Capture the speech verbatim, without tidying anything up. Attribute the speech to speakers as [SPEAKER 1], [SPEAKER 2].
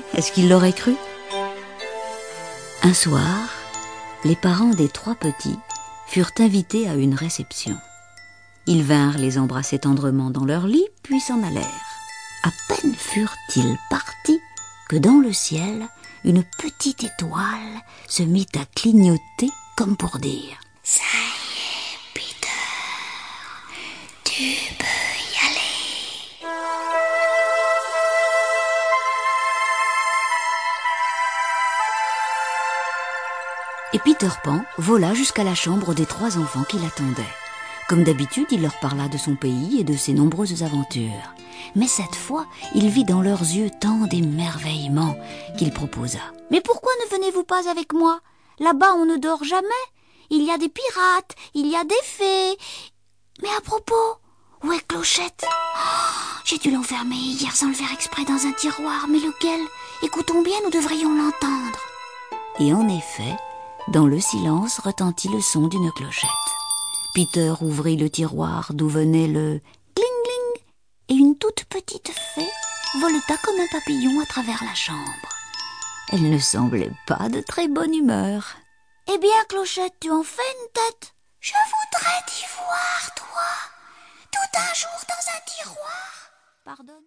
[SPEAKER 1] Est-ce qu'il l'aurait cru? Un soir, les parents des trois petits furent invités à une réception. Ils vinrent les embrasser tendrement dans leur lit, puis s'en allèrent. À peine furent-ils partis que dans le ciel, une petite étoile se mit à clignoter comme pour dire « Ça y est, Peter, tu peux y aller !» Et Peter Pan vola jusqu'à la chambre des trois enfants qui l'attendaient. Comme d'habitude, il leur parla de son pays et de ses nombreuses aventures. Mais cette fois, il vit dans leurs yeux tant d'émerveillement qu'il proposa. « Mais pourquoi ne venez-vous pas avec moi? Là-bas, on ne dort jamais. Il y a des pirates, il y a des fées. Mais à propos, où est Clochette? Oh, j'ai dû l'enfermer hier sans le faire exprès dans un tiroir. Mais lequel? Écoutons bien, nous devrions l'entendre. » Et en effet, dans le silence retentit le son d'une clochette. Peter ouvrit le tiroir d'où venait le gling-gling et une toute petite fée voleta comme un papillon à travers la chambre. Elle ne semblait pas de très bonne humeur. « Eh bien, Clochette, tu en fais une tête? Je voudrais t'y voir, toi, tout un jour dans un tiroir. » Pardonne.